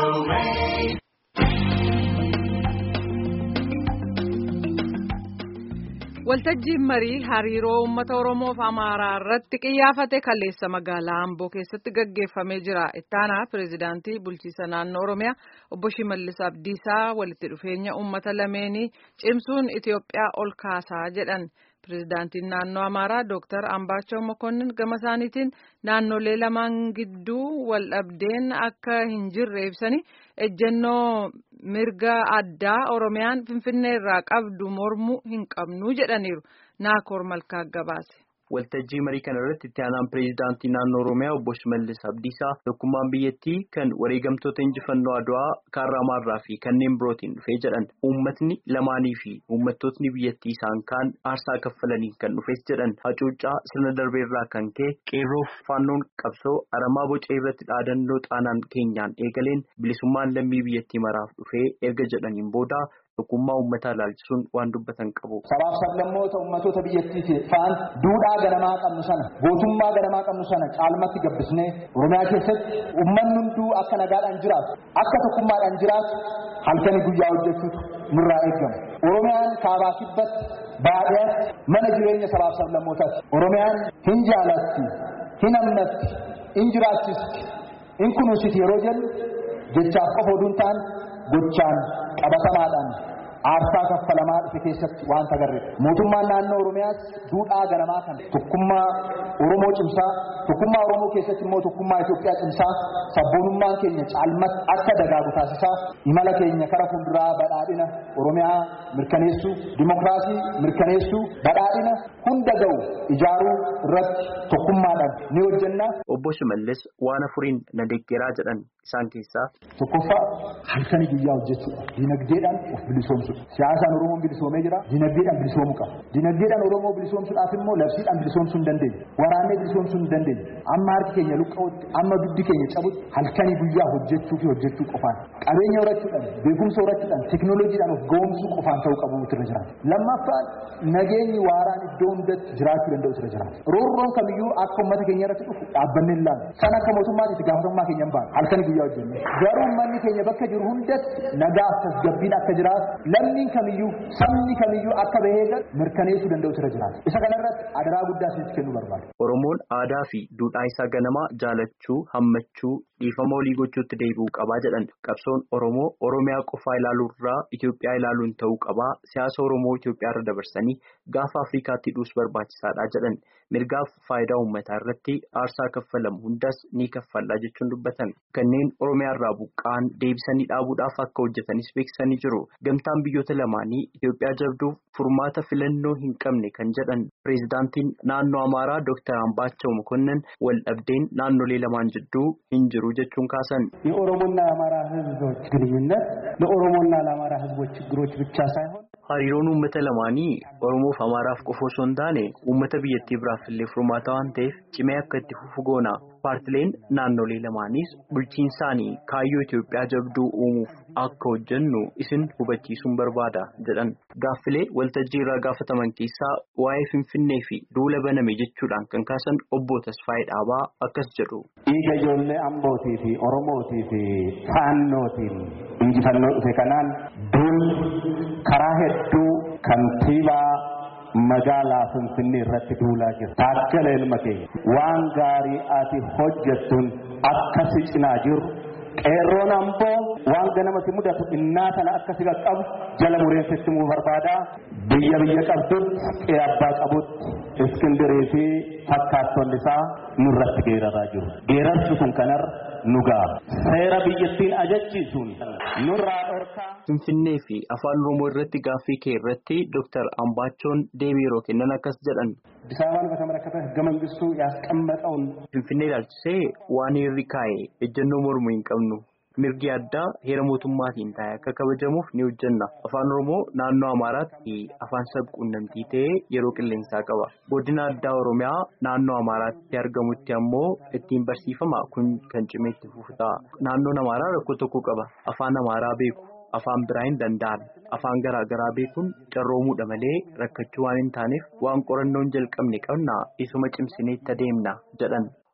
Waltajjiin marii hariiroo uummata Oromoo fi Amaaraa irratti xiyyeeffate kaleessa magaalaa Amboo keessatti gaggeeffamee jira. Itti aanaa pireezidaantii bulchiinsa naannoo Oromiyaa obbo Shimallis Abdiisaa walitti dhufeenya uummata lameenii cimsuun Itoophiyaa ol kaasaa jedhan. Pireezidaantiin naannoo Amaaraa Dr. Ambaachoo Mokonnin gama isaaniitiin naannolee lamaan gidduu wal dhabdeen akka hin jirre ibsanii ejjennoo mirga addaa Oromiyaan Finfinnee irraa qabdu mormuu hin qabnu jedhaniiru. Naakoor Malkaa gabaase. Waltajjii marii kana irratti itti aanaan pireezidaantii naannoo Oromiyaa obbo Shimallis Abdiisaa tokkummaan biyyattii kan wareegamtoota injifannoo Adwaa Kaarraamaarraa fi kanneen birootiin dhufee jedhan uummatni lamaanii fi uummattootni biyyattii isaan kaan aarsaa kaffalanii kan dhufes jedhan hacuuccaa sirna darbeerraa kan ka'e qeerroof faannoon qabsoo aramaa bocee irratti dhaadannoo xaanaan keenyaan eegaleen bilisummaan lammii biyyattii maraaf dhufee erga jedhaniin booda tokkummaa uummataa ilaalchisuun waan dubbatan qabu. Sabaaf sablammoota uummattoota biyyattii faan duudhaa ganamaa qabnu sana gootummaa ganamaa qabnu sana caalmatti gabbisnee Oromiyaa keessatti uummanni hunduu akka nagaadhaan jiraatu akka tokkummaadhaan jiraatu halkanii guyyaa hojjechuutu nurraa eegama. Oromiyaan kaabaa kibbatti baadiyyaatti mana jireenya sabaaf sablammootaati. Oromiyaan hin jaalatti, hin amanatti, hin jiraachisti, hin kunuunsiti yeroo jennu jechaaf qofa oduu hin taane gochaan qabatamaadhaan aarsaa kaffalamaa dhufe keessatti waan agarre. Mootummaan naannoo Oromiyaas duudhaa ganamaa kan tokkummaa Oromoo cimsaa, tokkummaa Oromoo keessatti immoo tokkummaa Itoophiyaa cimsaa, sabboonummaan keenya caalmatti akka dagaagu taasisaa, imala keenya kara fuulduraa badhaadhina Oromiyaa mirkaneessuu, dimokiraasii mirkaneessuu, badhaadhina hunda ga'u ijaaruu irratti tokkummaadhaan ni hojjenna. Obbo Shimallis waan afuriin na deeggaraa jedhan isaan keessaa tokkoffaa halkanii guyyaa hojjechuudha. Dinagdeedhaan of bilisoomsuudha. Siyaasaan Oromoon bilisoomee jira. Dinagdeedhaan bilisoomuu qaba. Dinagdeedhaan Oromoo bilisoomsuudhaaf immoo labsiidhaan bilisoomsuu hin dandeenye. Waraanee bilisoomsuu hin dandeenye. Amma harki keenya luqqa'utti, amma duddi keenya cabutti halkanii guyyaa hojjechuu fi hojjechuu qofaan. Qabeenya horachuudhaan, beekumsa horachuudhaan, teekinooloojiidhaan of ga'oomsuu qofaan ta'uu qabu irra jiraata. Lammaffaan nageenyi waaraan iddoo hundatti jiraachuu danda'u irra jiraata. Roorroon kamiyyuu akka uummata keenya irratti dhufu dhaabbannee ilaalu. Kan akka mootummaatti itti gaafatamummaa keenya hin baanu. Halkanii guyyaa hojjennu. Garuu uummanni keenya bakka jiru hundatti nagaa fi tasgabbiin akka jiraatu, lammiin kamiyyuu, sabni kamiyyuu akka bahee mirkaneessuu danda'u irra jiraata. Isa kanarratti adaraa guddaa isinitti kennuu barbaada. Oromoon aadaa fi duudhaa isaa ganamaa jaalachuu, hammachuu, dhiifama olii gochuutti deebi'uu qabaa jedhan. Qabsoon Oromoo Oromiyaa qofaa ilaaluurraa Itoophiyaa ilaaluun ta'uu qabaa. Siyaasa Oromoo Itoophiyaa irra dabarsanii gaafa Afrikaatti dhuus barbaachisaadha jedhan. Mirgaaf faayidaa uummataa irratti aarsaa kaffalamu hundas ni kaffallaa jechuun dubbatan. Kanneen Oromiyaa irraa buqqa'an deebisanii dhaabuudhaaf akka hojjetanis beeksisanii jiru. Gamtaan biyyoota lamaanii Itoophiyaa jabduuf furmaata filannoo hin qabne kan jedhan pireezidaantiin naannoo Amaaraa Dr. Ambaachoo Mokonnin wal dhabdeen naannolee lamaan jidduu hin jiru jechuun kaasan. የኦሮሞና የአማራ ህዝቦች ግንኙነት ለኦሮሞና ለአማራ ህዝቦች ችግሮች ብቻ ሳይሆን hariiroon uummata lamaanii Oromoof Amaaraaf qofa osoo hin taane uummata biyyattii biraaf illee furmaata waan ta'eef cimee akka itti fufu goona. Paartileen naannolee lamaaniis bulchiinsaanii kaayyoo Itoophiyaa jabduu uumuuf akka hojjennu isin hubachiisuun barbaada jedhan. Gaaffilee waltajjii irraa gaafataman keessaa waa'ee Finfinnee fi duula baname jechuudhaan kan kaasan obbo Tasfaayee Dhaabaa akkas jedhu. Dhiiga ijoollee Ambootii fi Oromootii fi Faannootiin injifannoo dhufe kanaan duulli karaa hedduu kantiibaa magaalaa Finfinnee irratti duulaa jira. Taakkalee ilma keenya waan gaarii ati hojjettuun akkasi cinaa jiru qeerroon Amboo waan ganamatti mudatu innaa sana akkasi qaqqabu jala mureensitti muu barbaada. Biyya qabdutti abbaa qabutti Iskindirii fi fakkaattonni isaa nurratti geeraraa jiru. Geerarsi kun kanarra nugaa seera biyyattiin ajachiisuun nurraa dhorkaa. Finfinnee fi afaan Oromoo irratti gaaffii kee irratti Dr. Ambaachoon deebii yeroo kennan akkas jedhan. አዲስ አበባን በተመለከተ ህገ መንግስቱ ያስቀመጠውን Finfinnee ilaalchisee waan hirri kaa'e ejjennoo mormuu hin qabnu. Mirgi addaa heera mootummaatiin ta'e akka kabajamuuf ni hojjenna. Afaan Oromoo naannoo Amaaraatti afaan sabquunnamtii ta'ee yeroo qilleensaa qaba. Godina addaa Oromiyaa naannoo Amaaraatti argamutti ammoo ittiin barsiifama kun kan cimee itti fufu ta'a. Naannoon Amaaraa rakkoo tokko qaba. Afaan Amaaraa beeku. Afaan biraa hin danda'an. Afaan garaa beekuun carroomuudha malee rakkachuu waan hin taaneef waan qorannoon jalqabne qabna isuma cimsinee itti adeemna jedhan.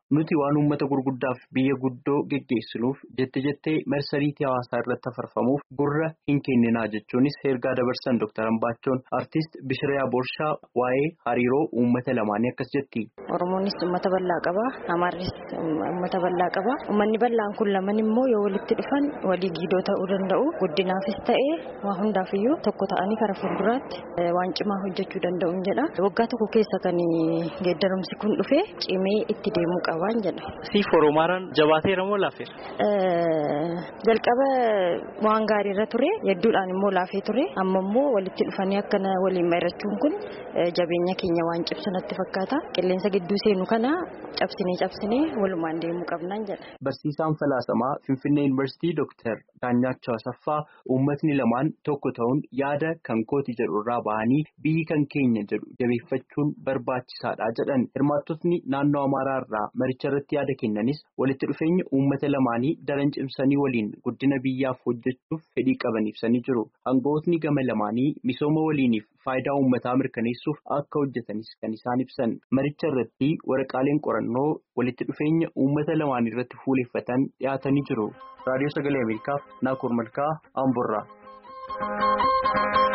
Nuti waan uummata gurguddaaf biyya guddoo geggeessinuuf jettee marsariitii hawaasaa irratti afarfamuuf gurra hin kenninaa jechuunis ergaa dabarsan Dr. Ambaachoon. Artiist Bishiriyaa Borshaa waa'ee hariiroo uummata lamaanii akkas jetti. Oromoonis uummata bal'aa qaba, Amaarris uummata bal'aa qaba. Uummanni bal'aan kun lamaan immoo yoo walitti dhufan walii giidoo ta'uu danda'u. Guddinaafis ta'ee waa hundaafiyyuu tokko ta'anii karaa fuulduraatti waan cimaa hojjechuu danda'uun jedha. Waggaa tokko keessa kan geeddaramsi kun dhufe cimee itti deemuu qabaan jedha. Siif Oromoodhaan jabaateera moo laafeera? Jalqaba waan gaariirra ture, hedduudhaan immoo laafee ture. Amma immoo walitti dhufanii akkana waliin mari'achuun kun jabeenya keenya waan cimsu natti fakkaata. Qilleensa gidduu seenu kana cabsinee walumaan deemuu qabnaan jedha. Barsiisaan falaasamaa Finfinnee Yuunivarsiitii Dr. Daanyaachoo Asaffaa uummatni lamaan tokko ta'uun yaada kan kooti jedhu irraa bahanii biyyi kan keenya jedhu jabeeffachuun barbaachisaadha jedhan. Hirmaattotni naannoo Amaaraa irraa maricha irratti yaada kennanis walitti dhufeenya uummata lamaanii daran cimsanii waliin guddina biyyaaf hojjechuuf fedhii qaban ibsanii jiru. Aangawootni gama lamaanii misooma waliiniif faayidaa uummataa mirkaneessuuf akka hojjetanis kan isaan ibsan. Maricha irratti waraqaaleen qorannoo walitti dhufeenya uummata lamaanii irratti fuuleffatan dhiyaatanii jiru. Raadiyoo Sagalee Ameerikaaf Naakoor Malkaa Amboorraa.